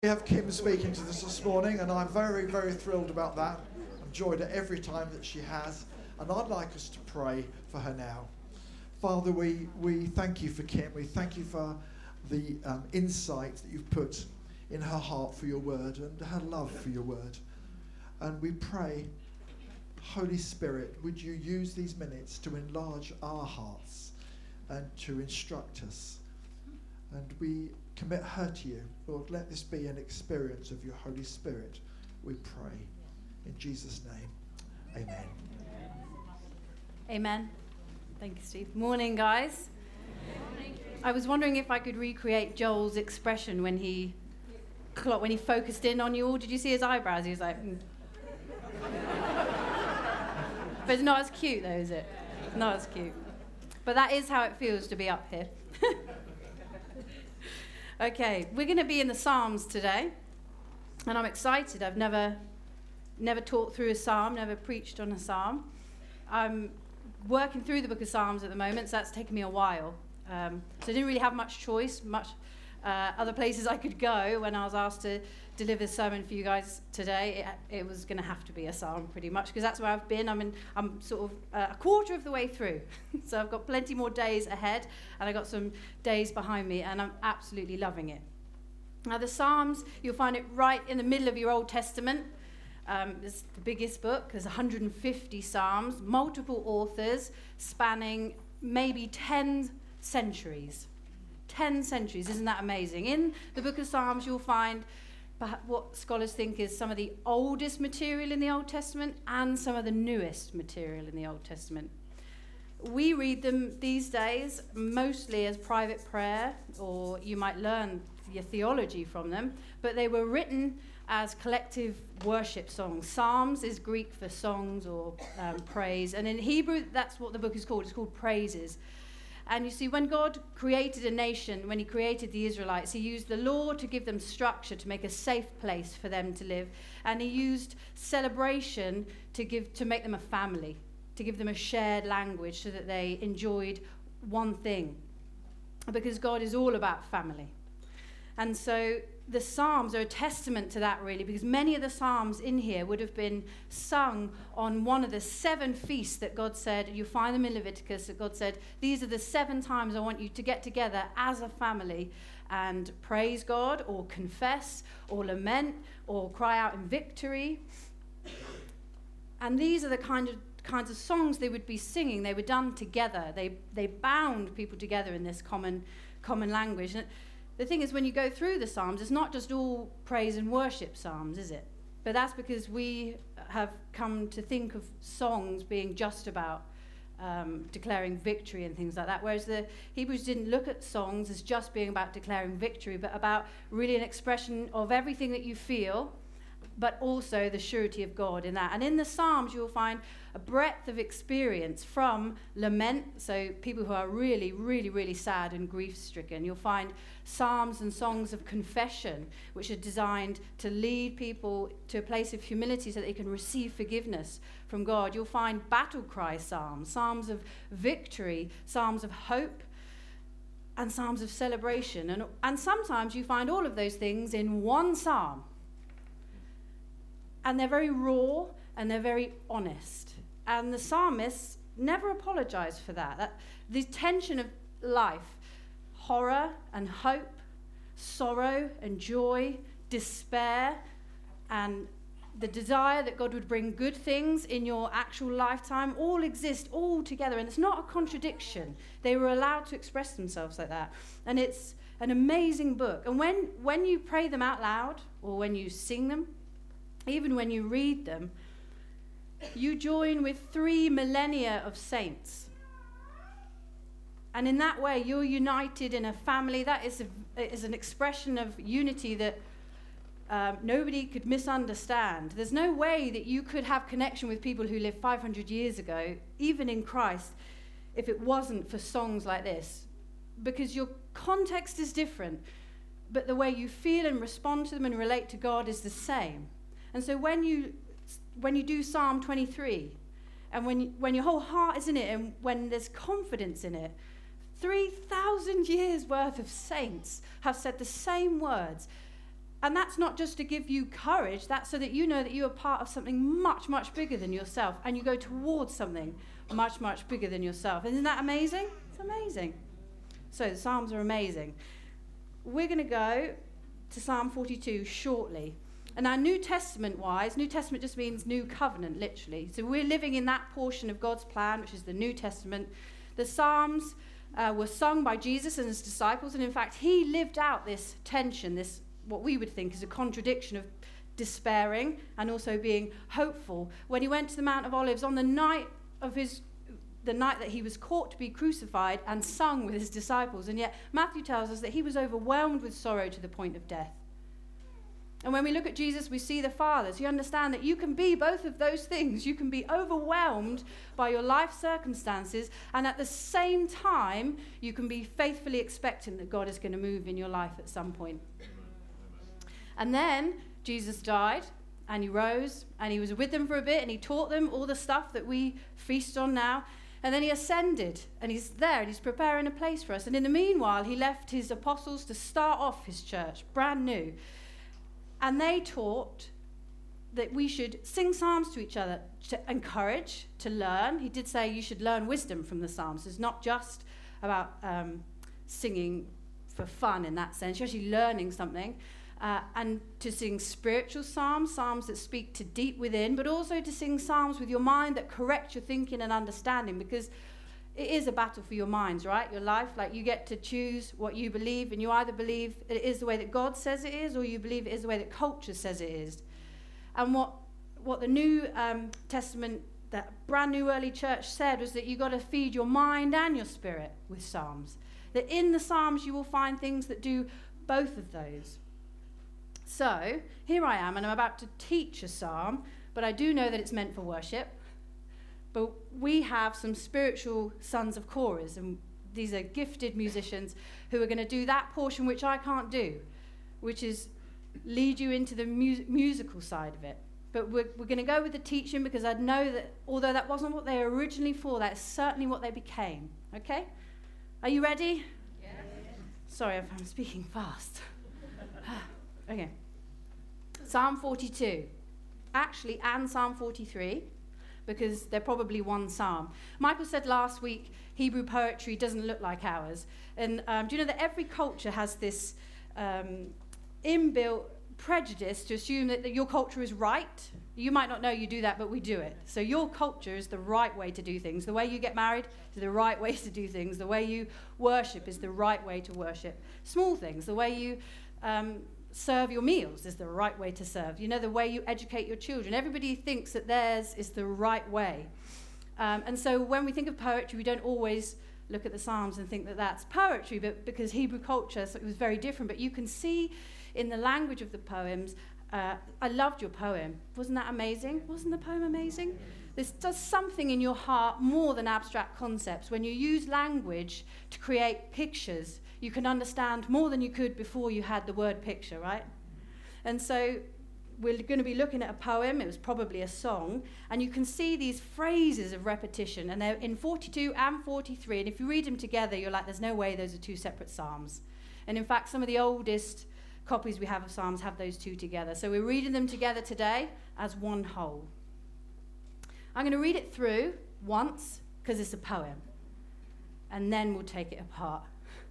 We have Kim speaking to us this morning, and I'm very, very thrilled about that. I've enjoyed it every time that she has, and I'd like us to pray for her now. Father, we thank you for Kim. We thank you for the insight that you've put in her heart for your word and her love for your word. And we pray, Holy Spirit, would you use these minutes to enlarge our hearts and to instruct us. And we commit her to you. Lord, let this be an experience of your Holy Spirit, we pray. In Jesus' name, amen. Amen. Thank you, Steve. Morning, guys. Morning. I was wondering if I could recreate Joel's expression when he focused in on you all. Did you see his eyebrows? He was like... But it's not as cute, though, is it? Not as cute. But that is how it feels to be up here. Okay, we're going to be in the Psalms today, and I'm excited. I've never taught through a psalm, never preached on a psalm. I'm working through the book of Psalms at the moment, so that's taken me a while. So I didn't really have much choice, other places I could go when I was asked to deliver a sermon for you guys today. It was going to have to be a psalm pretty much, because that's where I've been. I'm sort of a quarter of the way through. So I've got plenty more days ahead, and I've got some days behind me, and I'm absolutely loving it. Now the Psalms, you'll find it right in the middle of your Old Testament. It's the biggest book. There's 150 Psalms, multiple authors, spanning maybe 10 centuries. 10 centuries, isn't that amazing? In the book of Psalms, you'll find what scholars think is some of the oldest material in the Old Testament and some of the newest material in the Old Testament. We read them these days mostly as private prayer, or you might learn your theology from them, but they were written as collective worship songs. Psalms is Greek for songs or praise, and in Hebrew, that's what the book is called. It's called Praises. And you see, when God created a nation, when he created the Israelites, he used the law to give them structure, to make a safe place for them to live. And he used celebration to make them a family, to give them a shared language so that they enjoyed one thing. Because God is all about family. And so the Psalms are a testament to that, really, because many of the Psalms in here would have been sung on one of the 7 feasts that God said, you find them in Leviticus, that God said, these are the 7 times I want you to get together as a family and praise God, or confess, or lament, or cry out in victory. And these are the kinds of songs they would be singing. They were done together. They bound people together in this common language. And the thing is, when you go through the Psalms, it's not just all praise and worship psalms, is it? But that's because we have come to think of songs being just about declaring victory and things like that, whereas the Hebrews didn't look at songs as just being about declaring victory, but about really an expression of everything that you feel, but also the surety of God in that. And in the Psalms, you'll find a breadth of experience from lament, so people who are really, really, really sad and grief-stricken. You'll find psalms and songs of confession, which are designed to lead people to a place of humility so that they can receive forgiveness from God. You'll find battle cry psalms, psalms of victory, psalms of hope, and psalms of celebration. And sometimes you find all of those things in one psalm. And they're very raw, and they're very honest. And the psalmists never apologize for that. The tension of life, horror and hope, sorrow and joy, despair, and the desire that God would bring good things in your actual lifetime all exist all together. And it's not a contradiction. They were allowed to express themselves like that. And it's an amazing book. And when you pray them out loud, or when you sing them, even when you read them, you join with 3 millennia of saints. And in that way, you're united in a family. That is an expression of unity that nobody could misunderstand. There's no way that you could have connection with people who lived 500 years ago, even in Christ, if it wasn't for songs like this. Because your context is different, but the way you feel and respond to them and relate to God is the same. And so when you do Psalm 23, and when your whole heart is in it, and when there's confidence in it, 3,000 years worth of saints have said the same words And that's not just to give you courage, that's so that you know that you are part of something much, much bigger than yourself, and you go towards something much, much bigger than yourself. Isn't that amazing? It's amazing. So the Psalms are amazing. We're going to go to Psalm 42 shortly. And now New Testament-wise, New Testament just means new covenant, literally. So we're living in that portion of God's plan, which is the New Testament. The Psalms were sung by Jesus and his disciples, and in fact, he lived out this tension, this what we would think is a contradiction of despairing and also being hopeful. When he went to the Mount of Olives on the night that he was caught to be crucified, and sung with his disciples, and yet Matthew tells us that he was overwhelmed with sorrow to the point of death. And when we look at Jesus, we see the Father. So you understand that you can be both of those things. You can be overwhelmed by your life circumstances, and at the same time, you can be faithfully expectant that God is going to move in your life at some point. And then Jesus died, and he rose, and he was with them for a bit, and he taught them all the stuff that we feast on now. And then he ascended, and he's there, and he's preparing a place for us. And in the meanwhile, he left his apostles to start off his church, brand new. And they taught that we should sing psalms to each other to encourage, to learn. He did say you should learn wisdom from the psalms. It's not just about singing for fun in that sense. You're actually learning something. And to sing spiritual psalms, psalms that speak to deep within, but also to sing psalms with your mind that correct your thinking and understanding, because it is a battle for your minds, right? Your life, like you get to choose what you believe, and you either believe it is the way that God says it is, or you believe it is the way that culture says it is. And what the New Testament, that brand new early church said, was that you got to feed your mind and your spirit with psalms. That in the psalms you will find things that do both of those. So, here I am, and I'm about to teach a psalm, but I do know that it's meant for worship. But we have some spiritual sons of Korahs, and these are gifted musicians who are going to do that portion which I can't do, which is lead you into the musical side of it. But we're going to go with the teaching, because I know that although that wasn't what they were originally for, that is certainly what they became. Okay? Are you ready? Yes. Sorry if I'm speaking fast. Okay. Psalm 42. Actually, and Psalm 43, because they're probably one psalm. Michael said last week, Hebrew poetry doesn't look like ours. And do you know that every culture has this inbuilt prejudice to assume that your culture is right? You might not know you do that, but we do it. So your culture is the right way to do things. The way you get married is the right way to do things. The way you worship is the right way to worship. Small things, the way you serve your meals is the right way to serve. You know, the way you educate your children. Everybody thinks that theirs is the right way. And so when we think of poetry, we don't always look at the Psalms and think that that's poetry, but because Hebrew culture, so it was very different. But you can see in the language of the poems, I loved your poem. Wasn't that amazing? Wasn't the poem amazing? This does something in your heart more than abstract concepts. When you use language to create pictures, you can understand more than you could before you had the word picture, right? And so we're going to be looking at a poem. It was probably a song. And you can see these phrases of repetition. And they're in 42 and 43. And if you read them together, you're like, there's no way those are two separate psalms. And in fact, some of the oldest copies we have of psalms have those two together. So we're reading them together today as one whole. I'm going to read it through once, because it's a poem. And then we'll take it apart.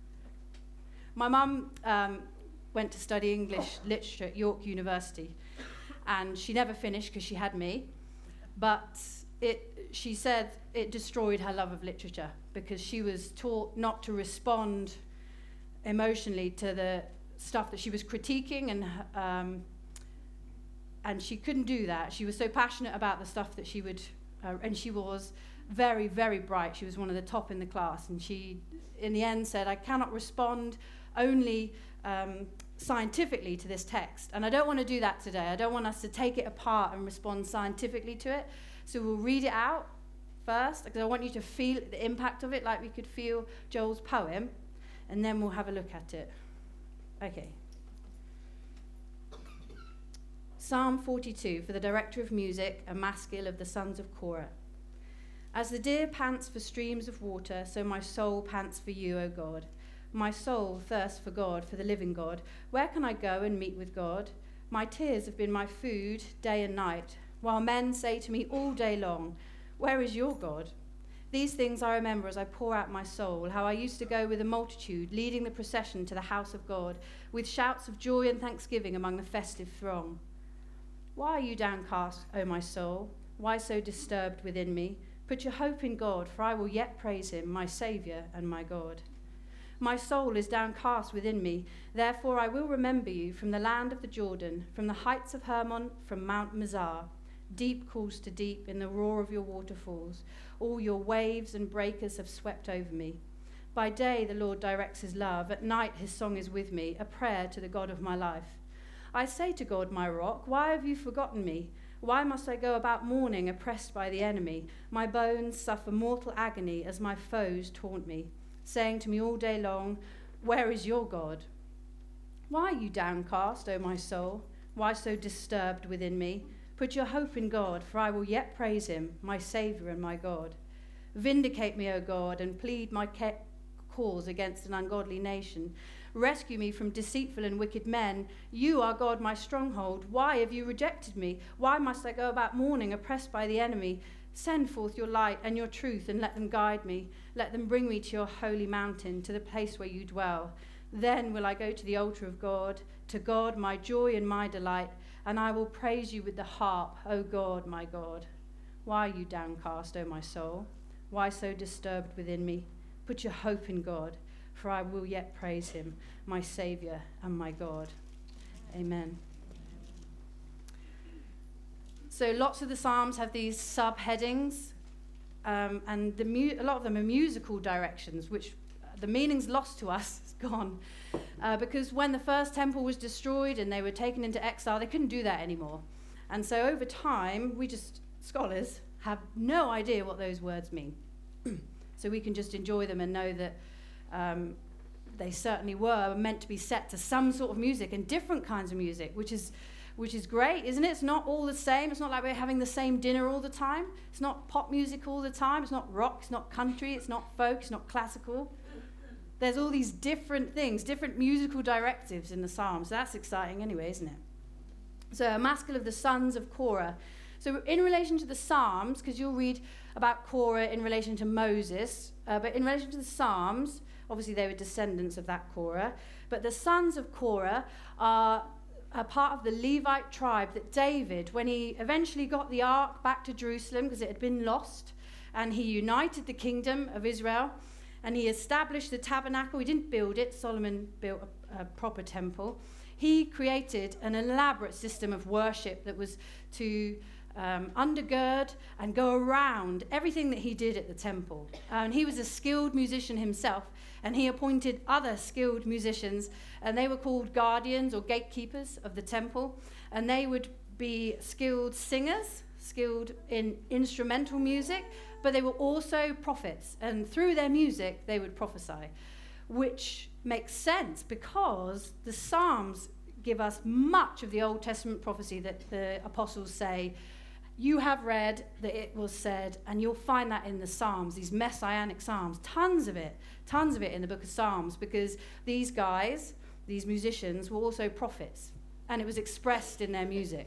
My mum went to study English literature at York University, and she never finished because she had me, but she said it destroyed her love of literature, because she was taught not to respond emotionally to the stuff that she was critiquing, and she couldn't do that. She was so passionate about the stuff that she would, and she was very, very bright. She was one of the top in the class, and she, in the end, said, I cannot respond only scientifically to this text. And I don't want to do that today. I don't want us to take it apart and respond scientifically to it. So we'll read it out first, because I want you to feel the impact of it like we could feel Joel's poem, and then we'll have a look at it. Okay. Psalm 42, for the director of music, a maskil of the sons of Korah. As the deer pants for streams of water, so my soul pants for you, O God. My soul thirsts for God, for the living God. Where can I go and meet with God? My tears have been my food day and night, while men say to me all day long, where is your God? These things I remember as I pour out my soul, how I used to go with a multitude, leading the procession to the house of God, with shouts of joy and thanksgiving among the festive throng. Why are you downcast, O my soul? Why so disturbed within me? Put your hope in God, for I will yet praise him, my Saviour and my God. My soul is downcast within me, therefore I will remember you from the land of the Jordan, from the heights of Hermon, from Mount Mizar. Deep calls to deep in the roar of your waterfalls. All your waves and breakers have swept over me. By day the Lord directs his love, at night his song is with me, a prayer to the God of my life. I say to God, my rock, why have you forgotten me? Why must I go about mourning, oppressed by the enemy? My bones suffer mortal agony as my foes taunt me, saying to me all day long, where is your God? Why are you downcast, O my soul? Why so disturbed within me? Put your hope in God, for I will yet praise him, my Saviour and my God. Vindicate me, O God, and plead my cause against an ungodly nation. Rescue me from deceitful and wicked men. You are God, my stronghold. Why have you rejected me? Why must I go about mourning, oppressed by the enemy? Send forth your light and your truth, and let them guide me. Let them bring me to your holy mountain, to the place where you dwell. Then will I go to the altar of God, to God, my joy and my delight, and I will praise you with the harp, O God, my God. Why are you downcast, O my soul? Why so disturbed within me? Put your hope in God, for I will yet praise him, my Saviour and my God. Amen. So lots of the Psalms have these subheadings, and a lot of them are musical directions, which the meaning's lost to us, it's gone. Because when the first temple was destroyed and they were taken into exile, they couldn't do that anymore. And so over time, scholars, have no idea what those words mean. So we can just enjoy them and know that they certainly were meant to be set to some sort of music and different kinds of music, which is great, isn't it? It's not all the same. It's not like we're having the same dinner all the time. It's not pop music all the time. It's not rock. It's not country. It's not folk. It's not classical. There's all these different things, different musical directives in the Psalms. That's exciting anyway, isn't it? So a maskil of the sons of Korah. So in relation to the Psalms, because you'll read about Korah in relation to Moses, but in relation to the Psalms, obviously they were descendants of that Korah, but the sons of Korah are a part of the Levite tribe that David, when he eventually got the ark back to Jerusalem, because it had been lost, and he united the kingdom of Israel, and he established the tabernacle. He didn't build it. Solomon built a proper temple. He created an elaborate system of worship that was to undergird and go around everything that he did at the temple. And he was a skilled musician himself, and he appointed other skilled musicians, and they were called guardians or gatekeepers of the temple, and they would be skilled singers, skilled in instrumental music, but they were also prophets, and through their music they would prophesy, which makes sense because the Psalms give us much of the Old Testament prophecy that the apostles say, you have read that it was said, and you'll find that in the Psalms, these messianic Psalms, tons of it in the book of Psalms, because these guys, these musicians, were also prophets, and it was expressed in their music.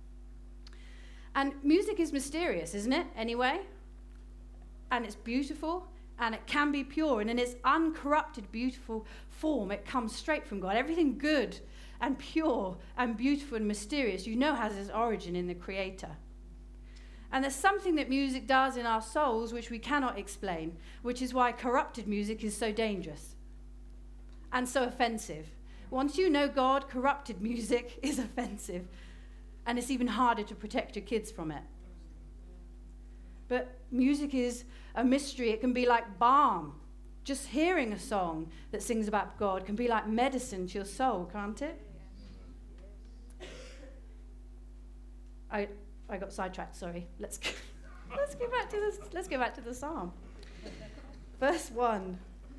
And music is mysterious, isn't it, anyway? And it's beautiful, and it can be pure, and in its uncorrupted, beautiful form, it comes straight from God. Everything good and pure and beautiful and mysterious, has its origin in the Creator. And there's something that music does in our souls which we cannot explain, which is why corrupted music is so dangerous and so offensive. Once you know God, corrupted music is offensive, and it's even harder to protect your kids from it. But music is a mystery. It can be like balm. Just hearing a song that sings about God can be like medicine to your soul, can't it? I got sidetracked, sorry. Let's go back to the Psalm. Verse 1.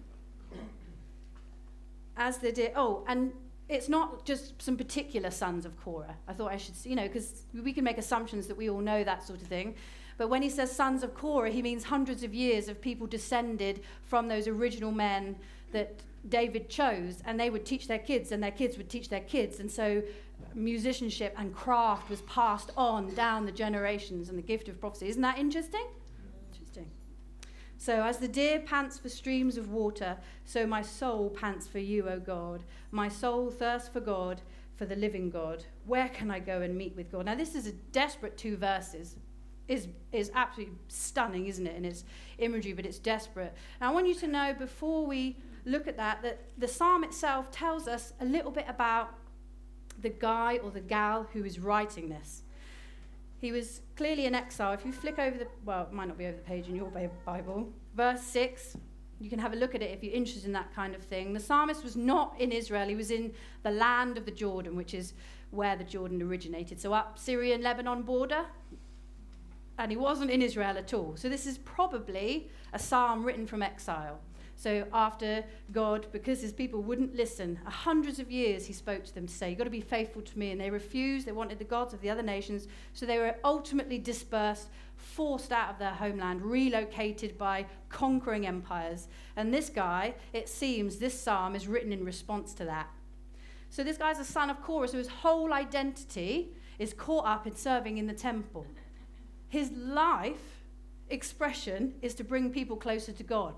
As the deer, and it's not just some particular sons of Korah. I thought I should, because we can make assumptions that we all know that sort of thing. But when he says sons of Korah, he means hundreds of years of people descended from those original men that David chose, and they would teach their kids, and their kids would teach their kids. And so musicianship and craft was passed on down the generations, and the gift of prophecy. Isn't that interesting? Interesting. So as the deer pants for streams of water, so my soul pants for you, O God. My soul thirsts for God, for the living God. Where can I go and meet with God? Now this is a desperate 2 verses. Is absolutely stunning, isn't it, in its imagery, but it's desperate. And I want you to know, before we look at that the psalm itself tells us a little bit about the guy or the gal who is writing this. He was clearly in exile. If you flick over it might not be over the page in your Bible, verse 6, you can have a look at it if you're interested in that kind of thing. The psalmist was not in Israel. He was in the land of the Jordan, which is where the Jordan originated. So up Syrian-Lebanon border. And he wasn't in Israel at all. So this is probably a psalm written from exile. So after God, because his people wouldn't listen, hundreds of years he spoke to them to say, you've got to be faithful to me. And they refused. They wanted the gods of the other nations. So they were ultimately dispersed, forced out of their homeland, relocated by conquering empires. And this guy, it seems, this psalm is written in response to that. So this guy's a son of Korah, so his whole identity is caught up in serving in the temple. His life expression is to bring people closer to God,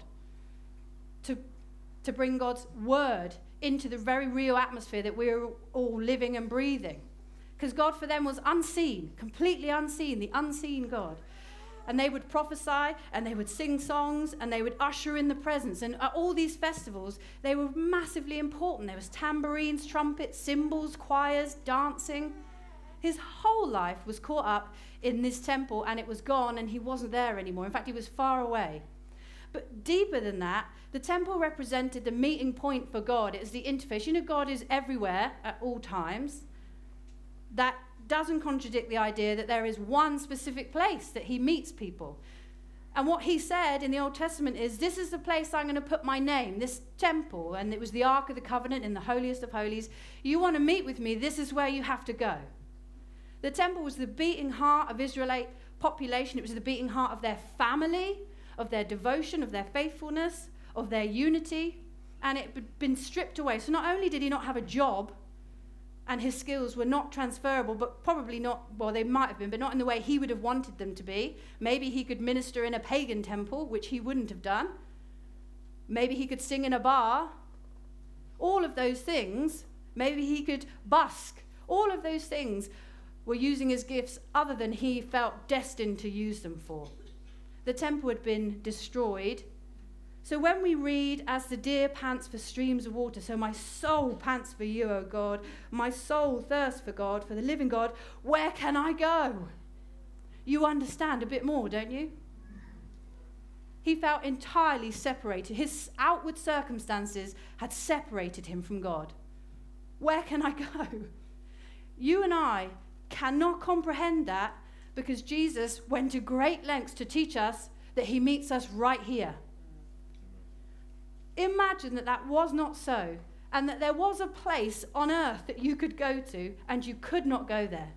to bring God's word into the very real atmosphere that we're all living and breathing. Because God for them was unseen, completely unseen, the unseen God. And they would prophesy, and they would sing songs, and they would usher in the presence. And at all these festivals, they were massively important. There was tambourines, trumpets, cymbals, choirs, dancing. His whole life was caught up in this temple, and it was gone, and he wasn't there anymore. In fact, he was far away. But deeper than that, the temple represented the meeting point for God. It was the interface. You know, God is everywhere at all times. That doesn't contradict the idea that there is one specific place that he meets people. And what he said in the Old Testament is, this is the place I'm going to put my name, this temple. And it was the Ark of the Covenant in the holiest of holies. You want to meet with me, this is where you have to go. The temple was the beating heart of Israelite population. It was the beating heart of their family, of their devotion, of their faithfulness, of their unity. And it had been stripped away. So not only did he not have a job, and his skills were not transferable, but probably not, well, they might have been, but not in the way he would have wanted them to be. Maybe he could minister in a pagan temple, which he wouldn't have done. Maybe he could sing in a bar. All of those things. Maybe he could busk. All of those things were using his gifts other than he felt destined to use them for. The temple had been destroyed. So when we read, as the deer pants for streams of water, so my soul pants for you, O God, my soul thirsts for God, for the living God, where can I go? You understand a bit more, don't you? He felt entirely separated. His outward circumstances had separated him from God. Where can I go? You and I cannot comprehend that, because Jesus went to great lengths to teach us that he meets us right here. Imagine that that was not so, and that there was a place on earth that you could go to, and you could not go there.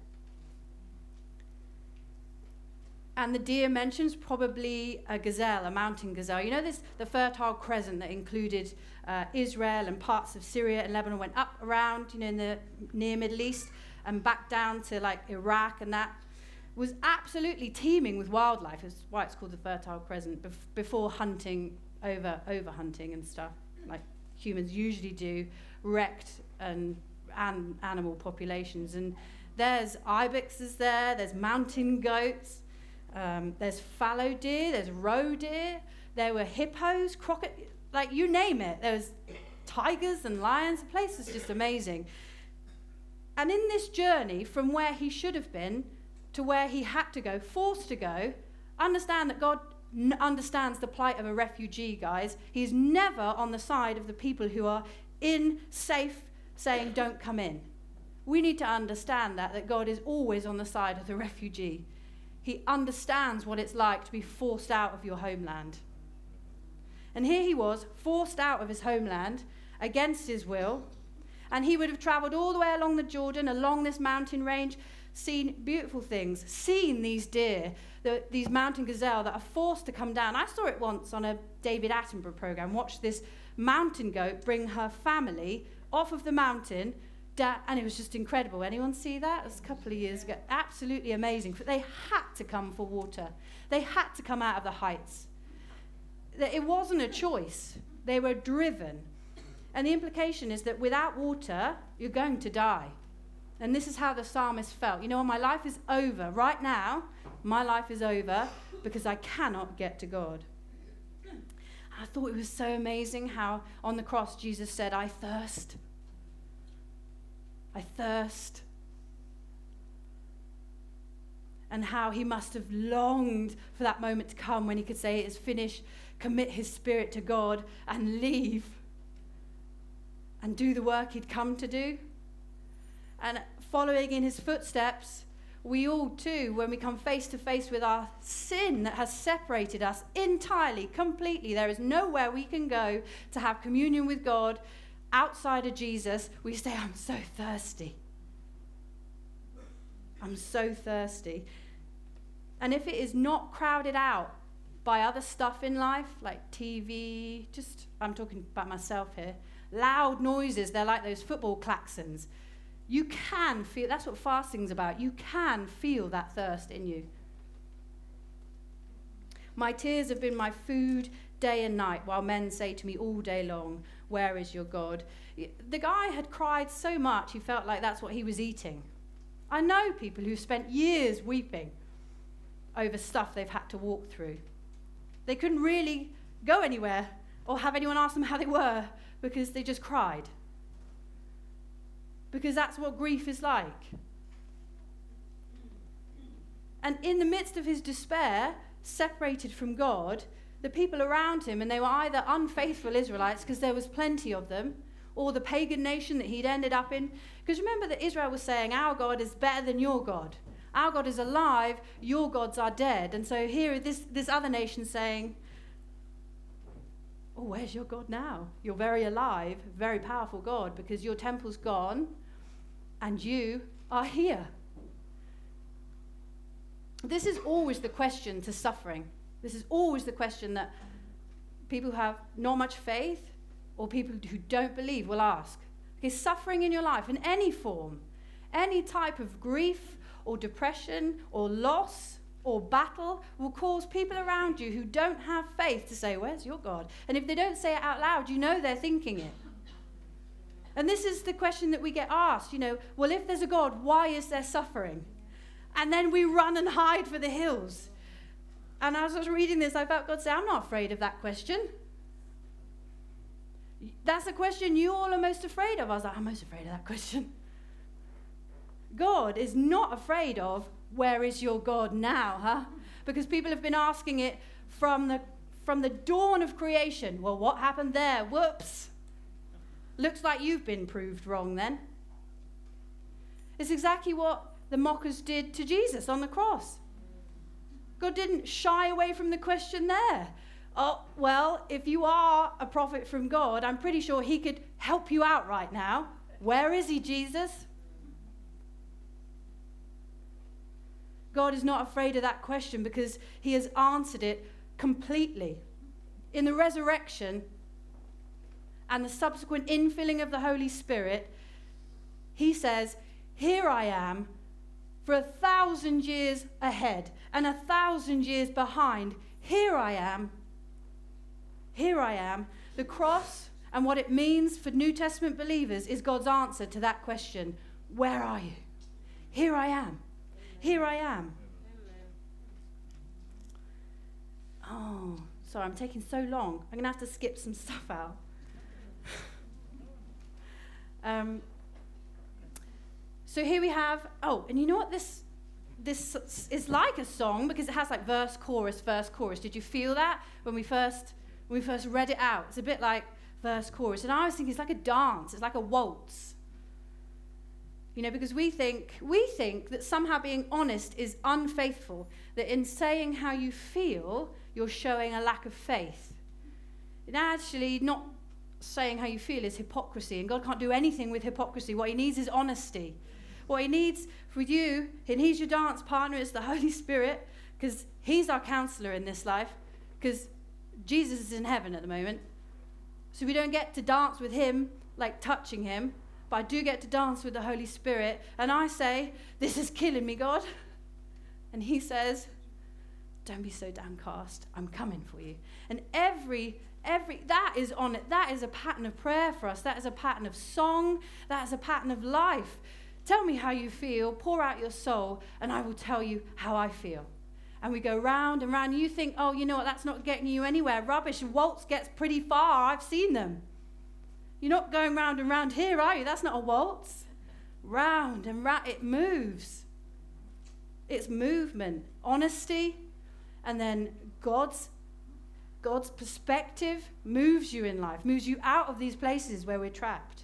And the deer mentions probably a gazelle, a mountain gazelle. You know this, the Fertile Crescent that included Israel and parts of Syria and Lebanon, went up around, in the near Middle East and back down to like Iraq, and that was absolutely teeming with wildlife. That's why it's called the Fertile Crescent, before hunting, over hunting and stuff, like humans usually do, wrecked and animal populations. And there's ibexes there's mountain goats, there's fallow deer, there's roe deer, there were hippos, crocodiles, like you name it. There was tigers and lions. The place was just amazing. And in this journey from where he should have been to where he had to go, forced to go, understand that God understands the plight of a refugee, guys. He's never on the side of the people who are in safe, saying don't come in. We need to understand that God is always on the side of the refugee. He understands what it's like to be forced out of your homeland. And here he was, forced out of his homeland against his will, and he would have traveled all the way along the Jordan, along this mountain range, seen beautiful things, seen these deer, these mountain gazelle that are forced to come down. I saw it once on a David Attenborough program, watched this mountain goat bring her family off of the mountain, and it was just incredible. Anyone see that? It was a couple of years ago. Absolutely amazing. But they had to come for water. They had to come out of the heights. It wasn't a choice. They were driven. And the implication is that without water, you're going to die. And this is how the psalmist felt. You know, my life is over. Right now, my life is over because I cannot get to God. I thought it was so amazing how on the cross Jesus said, I thirst. I thirst. And how he must have longed for that moment to come when he could say it is finished, commit his spirit to God and leave and do the work he'd come to do. And following in his footsteps, we all too, when we come face to face with our sin that has separated us entirely, completely, there is nowhere we can go to have communion with God outside of Jesus, we say, I'm so thirsty. I'm so thirsty. And if it is not crowded out by other stuff in life, like TV, I'm talking about myself here, loud noises, they're like those football klaxons. You can feel, that's what fasting's about. You can feel that thirst in you. My tears have been my food day and night, while men say to me all day long, where is your God? The guy had cried so much, he felt like that's what he was eating. I know people who've spent years weeping over stuff they've had to walk through. They couldn't really go anywhere or have anyone ask them how they were because they just cried. Because that's what grief is like. And in the midst of his despair, separated from God, the people around him, and they were either unfaithful Israelites, because there was plenty of them, or the pagan nation that he'd ended up in. Because remember that Israel was saying, our God is better than your God. Our God is alive, your gods are dead. And so here this other nation saying, oh, where's your God now? You're very alive, very powerful God, because your temple's gone and you are here. This is always the question to suffering. This is always the question that people who have not much faith or people who don't believe will ask. Okay, suffering in your life in any form, any type of grief or depression or loss or battle will cause people around you who don't have faith to say, where's your God? And if they don't say it out loud, you know they're thinking it. And this is the question that we get asked, well, if there's a God, why is there suffering? And then we run and hide for the hills. And as I was reading this, I felt God say, I'm not afraid of that question. That's the question you all are most afraid of. I was like, I'm most afraid of that question. God is not afraid of, where is your God now, huh? Because people have been asking it from the dawn of creation. Well, what happened there? Whoops. Looks like you've been proved wrong then. It's exactly what the mockers did to Jesus on the cross. God didn't shy away from the question there. Oh, well, if you are a prophet from God, I'm pretty sure he could help you out right now. Where is he, Jesus? God is not afraid of that question because he has answered it completely. In the resurrection and the subsequent infilling of the Holy Spirit, he says, here I am for 1,000 years ahead and 1,000 years behind. Here I am. Here I am. The cross and what it means for New Testament believers is God's answer to that question. Where are you? Here I am. Here I am. Oh, sorry, I'm taking so long. I'm going to have to skip some stuff out. So here we have, and you know what this is like a song because it has like verse, chorus. Did you feel that when we first read it out? It's a bit like verse, chorus. And I was thinking it's like a dance. It's like a waltz. Because we think that somehow being honest is unfaithful, that in saying how you feel, you're showing a lack of faith. And actually, not saying how you feel is hypocrisy, and God can't do anything with hypocrisy. What he needs is honesty. What he needs for you, he needs your dance partner, is the Holy Spirit, because he's our counselor in this life, because Jesus is in heaven at the moment. So we don't get to dance with him, like touching him, but I do get to dance with the Holy Spirit. And I say, this is killing me, God. And he says, don't be so downcast. I'm coming for you. And that is on it. That is a pattern of prayer for us. That is a pattern of song. That is a pattern of life. Tell me how you feel. Pour out your soul, and I will tell you how I feel. And we go round and round. You think, oh, you know what? That's not getting you anywhere. Rubbish. Waltz gets pretty far. I've seen them. You're not going round and round here, are you? That's not a waltz. Round and round. It moves. It's movement. Honesty. And then God's perspective moves you in life, moves you out of these places where we're trapped.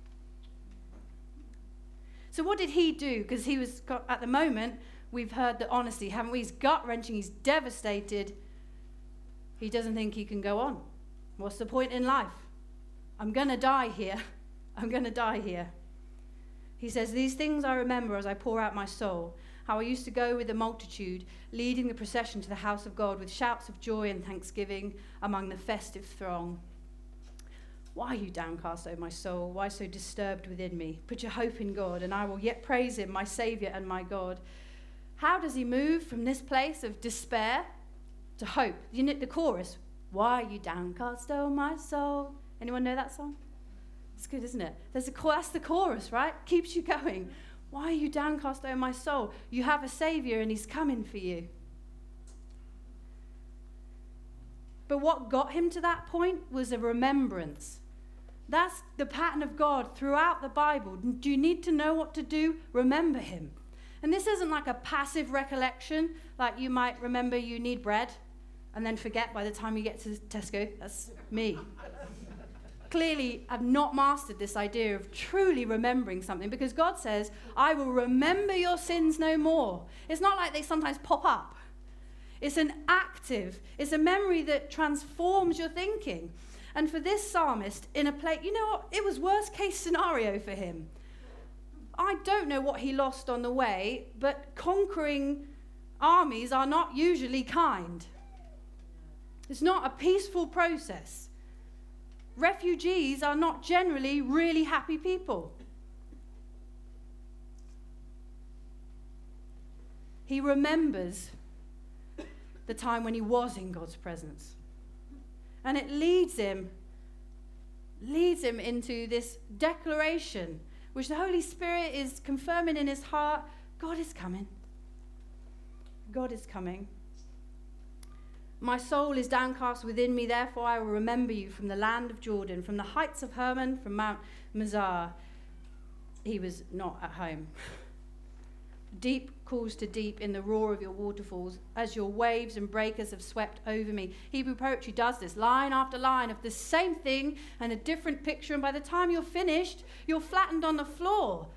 So what did he do? Because he was, at the moment, we've heard the honesty, haven't we? He's gut-wrenching, he's devastated. He doesn't think he can go on. What's the point in life? I'm going to die here. I'm going to die here. He says, these things I remember as I pour out my soul, how I used to go with the multitude, leading the procession to the house of God with shouts of joy and thanksgiving among the festive throng. Why are you downcast, O my soul? Why so disturbed within me? Put your hope in God, and I will yet praise him, my Saviour and my God. How does he move from this place of despair to hope? You know the chorus, why are you downcast, O my soul? Anyone know that song? It's good, isn't it? That's the chorus, right? Keeps you going. Why are you downcast, O my soul? You have a Saviour and he's coming for you. But what got him to that point was a remembrance. That's the pattern of God throughout the Bible. Do you need to know what to do? Remember him. And this isn't like a passive recollection, like you might remember you need bread and then forget by the time you get to Tesco. That's me. Clearly, I've not mastered this idea of truly remembering something, because God says, I will remember your sins no more. It's not like they sometimes pop up. It's an active, it's a memory that transforms your thinking. And for this psalmist, in a place, you know what? It was worst case scenario for him. I don't know what he lost on the way, but conquering armies are not usually kind. It's not a peaceful process. Refugees are not generally really happy people. He remembers the time when he was in God's presence. And it leads him into this declaration, which the Holy Spirit is confirming in his heart. God is coming. God is coming. My soul is downcast within me, therefore I will remember you from the land of Jordan, from the heights of Hermon, from Mount Mizar. He was not at home. Deep calls to deep in the roar of your waterfalls, as your waves and breakers have swept over me. Hebrew poetry does this, line after line of the same thing and a different picture, and by the time you're finished, you're flattened on the floor.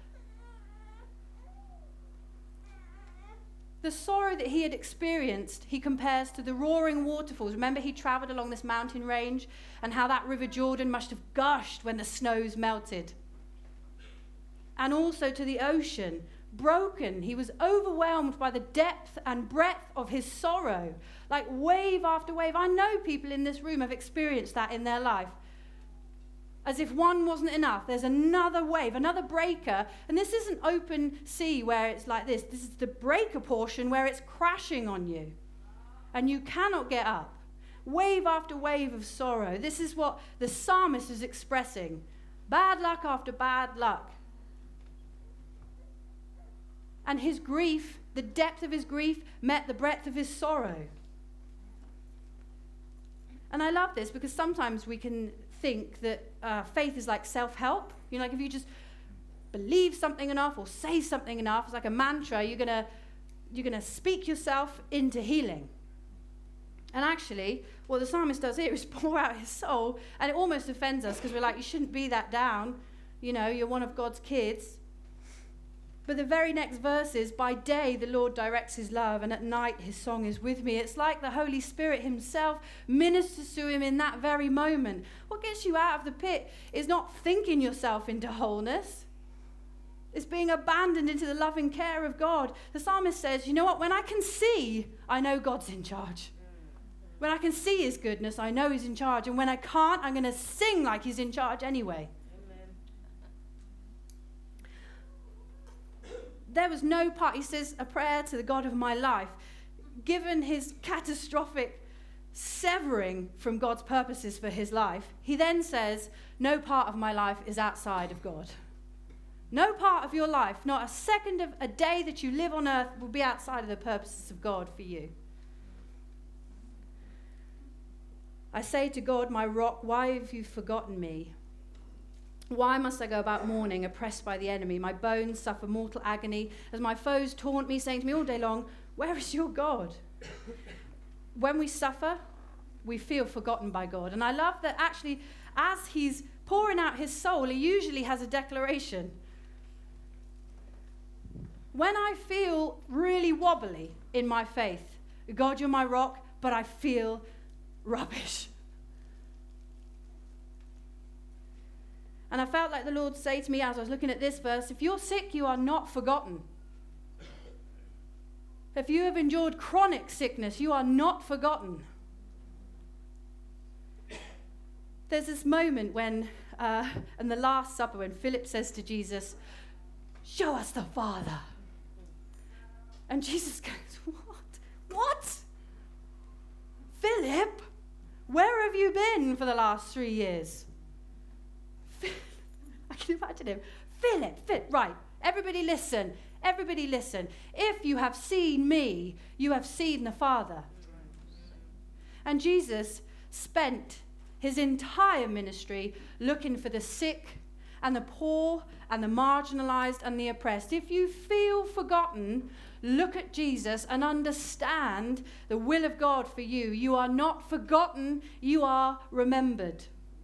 The sorrow that he had experienced, he compares to the roaring waterfalls. Remember, he traveled along this mountain range, and how that river Jordan must have gushed when the snows melted. And also to the ocean, broken. He was overwhelmed by the depth and breadth of his sorrow, like wave after wave. I know people in this room have experienced that in their life. As if one wasn't enough, there's another wave, another breaker. And this isn't open sea where it's like this. This is the breaker portion where it's crashing on you. And you cannot get up. Wave after wave of sorrow. This is what the psalmist is expressing. Bad luck after bad luck. And his grief, the depth of his grief, met the breadth of his sorrow. And I love this because sometimes we can think that faith is like self-help. You know, like if you just believe something enough or say something enough, it's like a mantra, you're gonna speak yourself into healing. And actually, what the psalmist does here is pour out his soul, and it almost offends us because we're like, you shouldn't be that down. You know, you're one of God's kids. But the very next verse is, by day the Lord directs his love, and at night his song is with me. It's like the Holy Spirit himself ministers to him in that very moment. What gets you out of the pit is not thinking yourself into wholeness. It's being abandoned into the loving care of God. The psalmist says, you know what, when I can see, I know God's in charge. When I can see his goodness, I know he's in charge. And when I can't, I'm going to sing like he's in charge anyway. Amen. There was no part, he says, a prayer to the God of my life. Given his catastrophic severing from God's purposes for his life, he then says, no part of my life is outside of God. No part of your life, not a second of a day that you live on earth will be outside of the purposes of God for you. I say to God, my rock, why have you forgotten me? Why must I go about mourning, oppressed by the enemy? My bones suffer mortal agony as my foes taunt me, saying to me all day long, where is your God? When we suffer, we feel forgotten by God. And I love that actually, as he's pouring out his soul, he usually has a declaration. When I feel really wobbly in my faith, God, you're my rock, but I feel rubbish. And I felt like the Lord say to me as I was looking at this verse, if you're sick, you are not forgotten. If you have endured chronic sickness, you are not forgotten. There's this moment when, in the Last Supper, when Philip says to Jesus, show us the Father. And Jesus goes, what? Philip? Where have you been for the last 3 years? I can imagine him. Philip, right. Everybody listen. Everybody listen. If you have seen me, you have seen the Father. And Jesus spent his entire ministry looking for the sick and the poor and the marginalized and the oppressed. If you feel forgotten, look at Jesus and understand the will of God for you. You are not forgotten, you are remembered.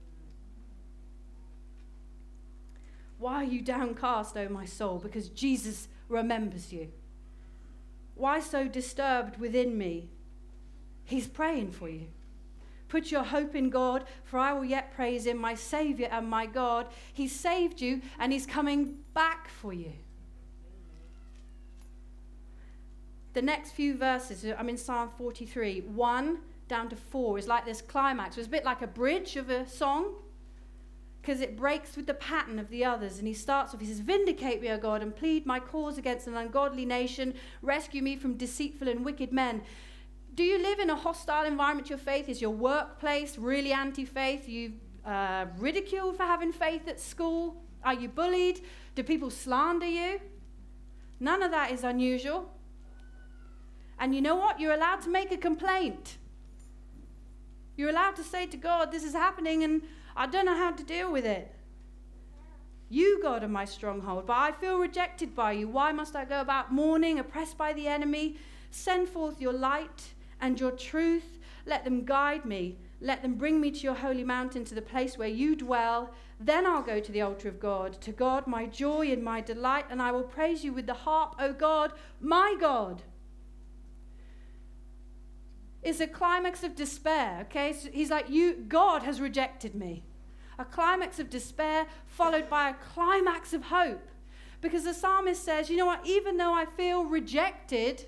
Why are you downcast, O my soul? Because Jesus remembers you. Why so disturbed within me? He's praying for you. Put your hope in God, for I will yet praise him, my Savior and my God. He saved you, and he's coming back for you. The next few verses, I'm in Psalm 43, 1 down to 4, is like this climax. It's a bit like a bridge of a song, because it breaks with the pattern of the others. And he starts off, he says, vindicate me, O God, and plead my cause against an ungodly nation. Rescue me from deceitful and wicked men. Do you live in a hostile environment to your faith? Is your workplace really anti-faith? Are you ridiculed for having faith at school? Are you bullied? Do people slander you? None of that is unusual. And you know what? You're allowed to make a complaint. You're allowed to say to God, this is happening and I don't know how to deal with it. You, God, are my stronghold, but I feel rejected by you. Why must I go about mourning, oppressed by the enemy? Send forth your light and your truth. Let them guide me. Let them bring me to your holy mountain, to the place where you dwell. Then I'll go to the altar of God, to God, my joy and my delight, and I will praise you with the harp, O God, my God. It's a climax of despair, okay? So he's like, God has rejected me. A climax of despair followed by a climax of hope. Because the psalmist says, you know what, even though I feel rejected,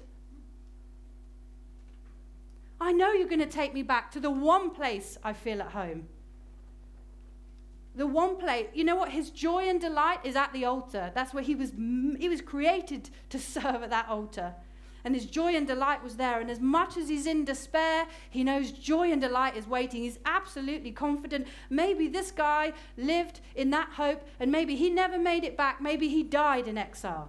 I know you're going to take me back to the one place I feel at home. The one place, you know what, his joy and delight is at the altar. That's where he was created to serve at that altar. And his joy and delight was there. And as much as he's in despair, he knows joy and delight is waiting. He's absolutely confident. Maybe this guy lived in that hope, and maybe he never made it back. Maybe he died in exile.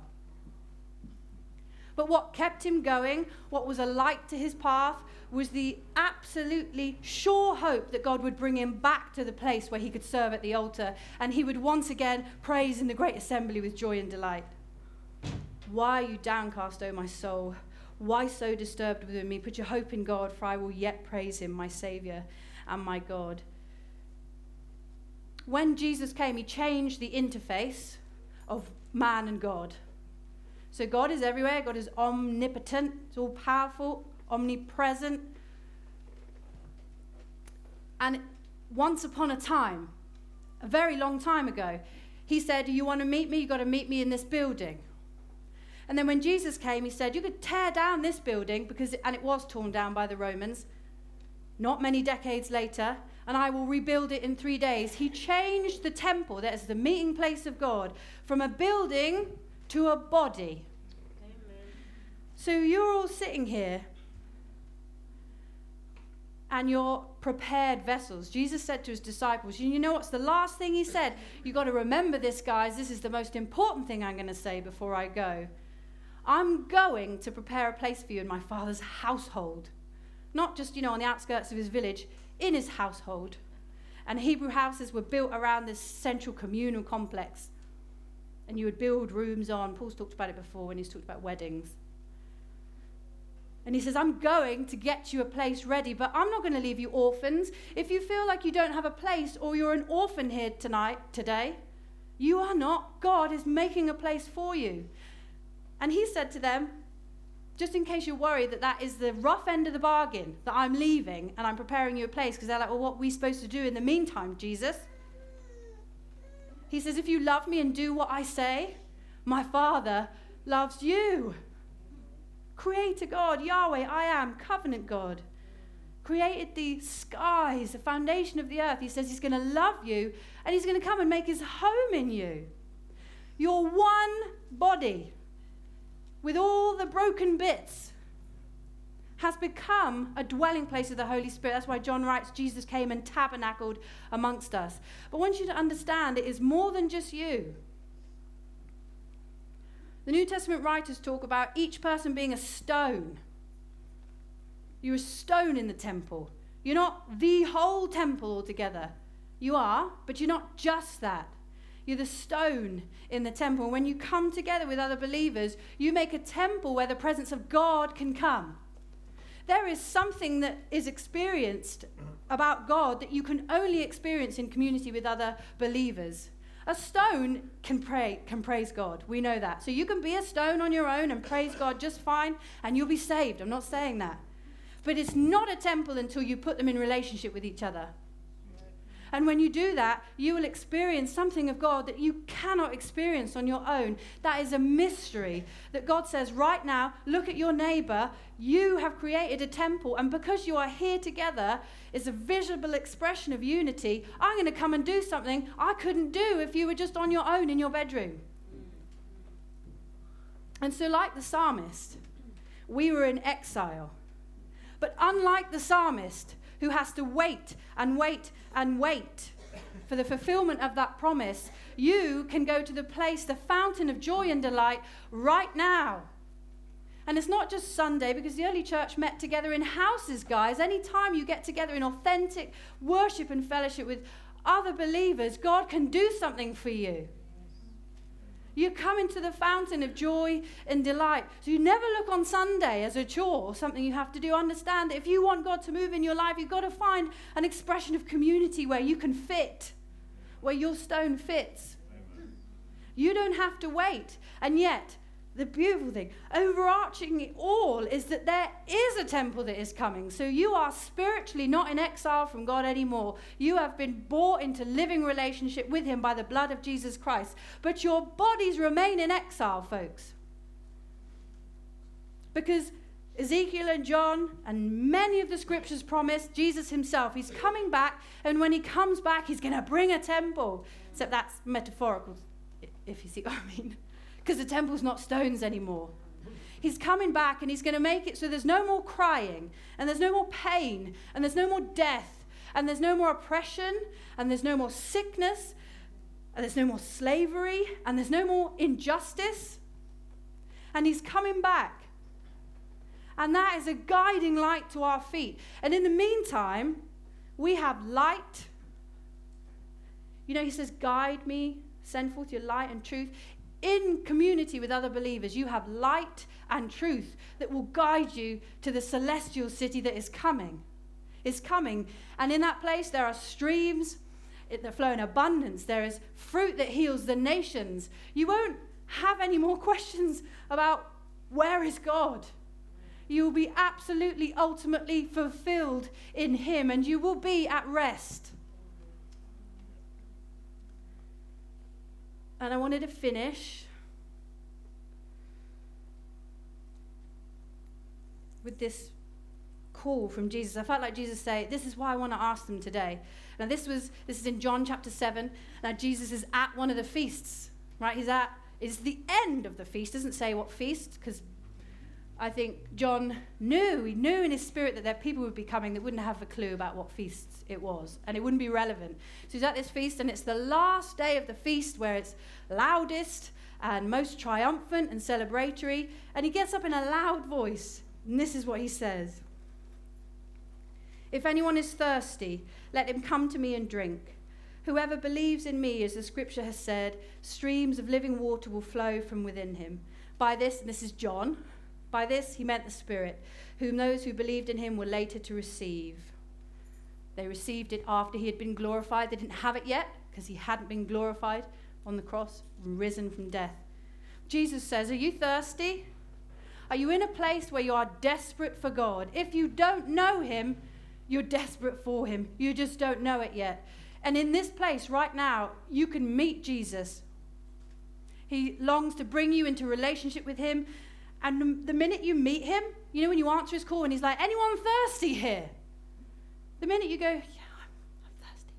But what kept him going, what was a light to his path, was the absolutely sure hope that God would bring him back to the place where he could serve at the altar, and he would once again praise in the great assembly with joy and delight. Why are you downcast, O my soul? Why so disturbed within me? Put your hope in God, for I will yet praise him, my Savior and my God. When Jesus came, he changed the interface of man and God. So God is everywhere. God is omnipotent. He's all powerful, omnipresent. And once upon a time, a very long time ago, he said, you want to meet me? You've got to meet me in this building. And then when Jesus came, he said, you could tear down this building, and it was torn down by the Romans, not many decades later, and I will rebuild it in 3 days. He changed the temple, that is the meeting place of God, from a building to a body. Amen. So you're all sitting here, and you're prepared vessels. Jesus said to his disciples, you know what's the last thing he said? You've got to remember this, guys. This is the most important thing I'm going to say before I go. I'm going to prepare a place for you in my Father's household. Not just, on the outskirts of his village, in his household. And Hebrew houses were built around this central communal complex. And you would build rooms on. Paul's talked about it before when he's talked about weddings. And he says, I'm going to get you a place ready, but I'm not going to leave you orphans. If you feel like you don't have a place or you're an orphan here today, you are not. God is making a place for you. And he said to them, just in case you're worried that is the rough end of the bargain, that I'm leaving and I'm preparing you a place, because they're like, well, what are we supposed to do in the meantime, Jesus? He says, if you love me and do what I say, my Father loves you. Creator God, Yahweh, I am, covenant God, created the skies, the foundation of the earth. He says he's going to love you and he's going to come and make his home in you. Your one body, with all the broken bits, has become a dwelling place of the Holy Spirit. That's why John writes, Jesus came and tabernacled amongst us. But I want you to understand it is more than just you. The New Testament writers talk about each person being a stone. You're a stone in the temple. You're not the whole temple altogether. You are, but you're not just that. You're the stone in the temple. When you come together with other believers, you make a temple where the presence of God can come. There is something that is experienced about God that you can only experience in community with other believers. A stone can praise God. We know that. So you can be a stone on your own and praise God just fine, and you'll be saved. I'm not saying that. But it's not a temple until you put them in relationship with each other. And when you do that, you will experience something of God that you cannot experience on your own. That is a mystery that God says, right now, look at your neighbor. You have created a temple, and because you are here together, is a visible expression of unity. I'm going to come and do something I couldn't do if you were just on your own in your bedroom. And so like the psalmist, we were in exile. But unlike the psalmist, who has to wait and wait and wait for the fulfillment of that promise, you can go to the place, the fountain of joy and delight, right now. And it's not just Sunday, because the early church met together in houses, guys. Anytime you get together in authentic worship and fellowship with other believers, God can do something for you. You come into the fountain of joy and delight. So you never look on Sunday as a chore or something you have to do. Understand that if you want God to move in your life, you've got to find an expression of community where you can fit, where your stone fits. Amen. You don't have to wait. And yet, the beautiful thing, overarching it all, is that there is a temple that is coming. So you are spiritually not in exile from God anymore. You have been brought into living relationship with him by the blood of Jesus Christ. But your bodies remain in exile, folks. Because Ezekiel and John and many of the scriptures promise Jesus himself, he's coming back, and when he comes back, he's going to bring a temple. Except that's metaphorical, if you see what I mean. Because the temple's not stones anymore. He's coming back and he's going to make it so there's no more crying, and there's no more pain, and there's no more death, and there's no more oppression, and there's no more sickness, and there's no more slavery, and there's no more injustice. And he's coming back. And that is a guiding light to our feet. And in the meantime, we have light. He says, guide me, send forth your light and truth. In community with other believers, you have light and truth that will guide you to the celestial city that is coming. It's coming. And in that place, there are streams that flow in abundance. There is fruit that heals the nations. You won't have any more questions about where is God. You will be absolutely, ultimately fulfilled in him, and you will be at rest. And I wanted to finish with this call from Jesus. I felt like Jesus say, this is why I want to ask them today. Now this is in John chapter 7. Now Jesus is at one of the feasts, right? It's the end of the feast. Doesn't say what feast, because I think John knew in his spirit that there people would be coming that wouldn't have a clue about what feast it was, and it wouldn't be relevant. So he's at this feast, and it's the last day of the feast where it's loudest and most triumphant and celebratory, and he gets up in a loud voice, and this is what he says. If anyone is thirsty, let him come to me and drink. Whoever believes in me, as the scripture has said, streams of living water will flow from within him. By this, and this is John, by this he meant the Spirit, whom those who believed in him were later to receive. They received it after he had been glorified. They didn't have it yet because he hadn't been glorified on the cross, risen from death. Jesus says, are you thirsty? Are you in a place where you are desperate for God? If you don't know him, you're desperate for him. You just don't know it yet. And in this place right now, you can meet Jesus. He longs to bring you into relationship with him. And the minute you meet him, you know, when you answer his call and he's like, anyone thirsty here? The minute you go, yeah, I'm thirsty.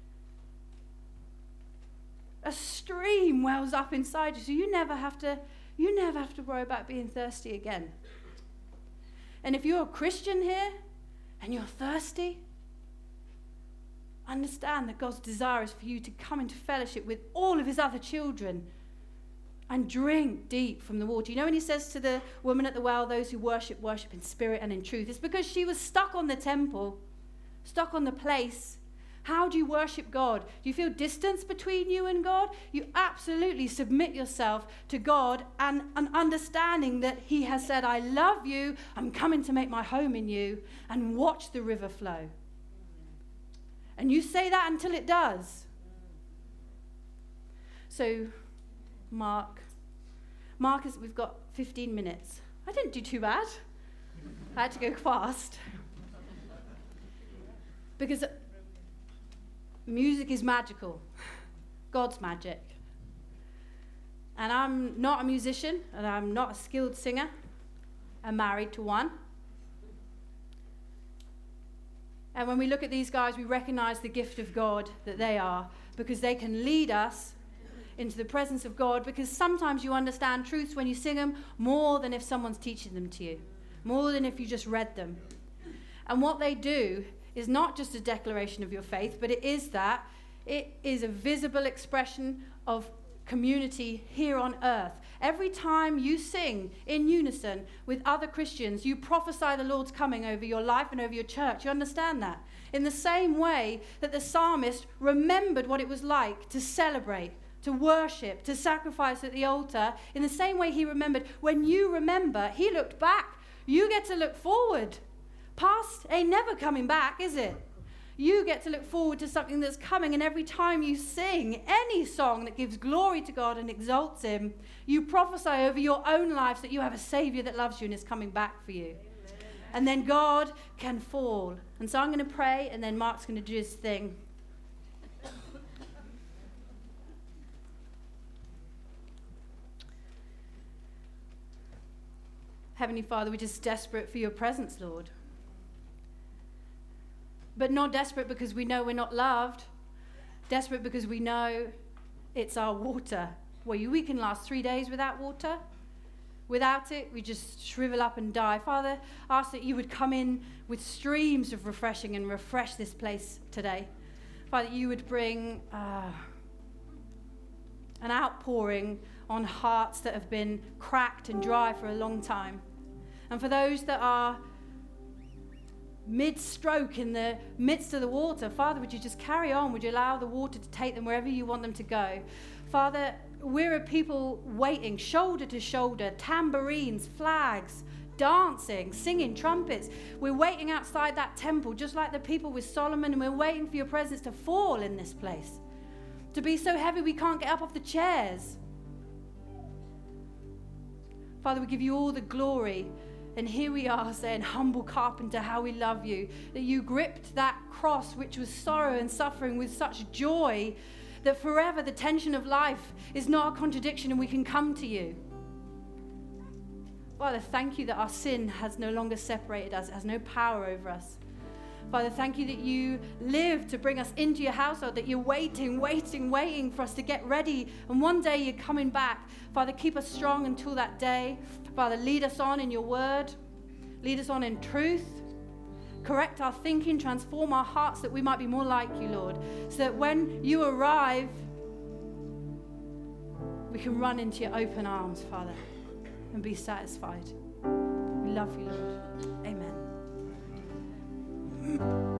A stream wells up inside you, so you never have to worry about being thirsty again. And if you're a Christian here and you're thirsty, understand that God's desire is for you to come into fellowship with all of his other children and drink deep from the water. You know when he says to the woman at the well, those who worship in spirit and in truth, it's because she was stuck on the temple, stuck on the place. How do you worship God? Do you feel distance between you and God? You absolutely submit yourself to God and an understanding that he has said, I love you, I'm coming to make my home in you, and watch the river flow. And you say that until it does. So, Marcus, we've got 15 minutes. I didn't do too bad. I had to go fast. Because music is magical. God's magic. And I'm not a musician, and I'm not a skilled singer. I'm married to one. And when we look at these guys, we recognize the gift of God that they are, because they can lead us into the presence of God, because sometimes you understand truths when you sing them more than if someone's teaching them to you, more than if you just read them. And what they do is not just a declaration of your faith, but it is a visible expression of community here on earth. Every time you sing in unison with other Christians, you prophesy the Lord's coming over your life and over your church. You understand that? In the same way that the psalmist remembered what it was like to celebrate, to worship, to sacrifice at the altar, in the same way he remembered. When you remember, he looked back. You get to look forward. Past ain't never coming back, is it? You get to look forward to something that's coming, and every time you sing any song that gives glory to God and exalts him, you prophesy over your own lives that you have a Savior that loves you and is coming back for you. Amen. And then God can fall. And so I'm going to pray, and then Mark's going to do his thing. Heavenly Father, we're just desperate for your presence, Lord. But not desperate because we know we're not loved. Desperate because we know it's our water. We can last 3 days without water. Without it, we just shrivel up and die. Father, ask that you would come in with streams of refreshing and refresh this place today. Father, you would bring an outpouring on hearts that have been cracked and dry for a long time. And for those that are mid-stroke in the midst of the water, Father, would you just carry on? Would you allow the water to take them wherever you want them to go? Father, we're a people waiting, shoulder to shoulder, tambourines, flags, dancing, singing, trumpets. We're waiting outside that temple, just like the people with Solomon, and we're waiting for your presence to fall in this place, to be so heavy we can't get up off the chairs. Father, we give you all the glory. And here we are saying, humble carpenter, how we love you. That you gripped that cross, which was sorrow and suffering, with such joy that forever the tension of life is not a contradiction and we can come to you. Father, thank you that our sin has no longer separated us, it has no power over us. Father, thank you that you live to bring us into your household, that you're waiting for us to get ready. And one day you're coming back. Father, keep us strong until that day. Father, lead us on in your word. Lead us on in truth. Correct our thinking, transform our hearts that we might be more like you, Lord. So that when you arrive, we can run into your open arms, Father, and be satisfied. We love you, Lord. Amen.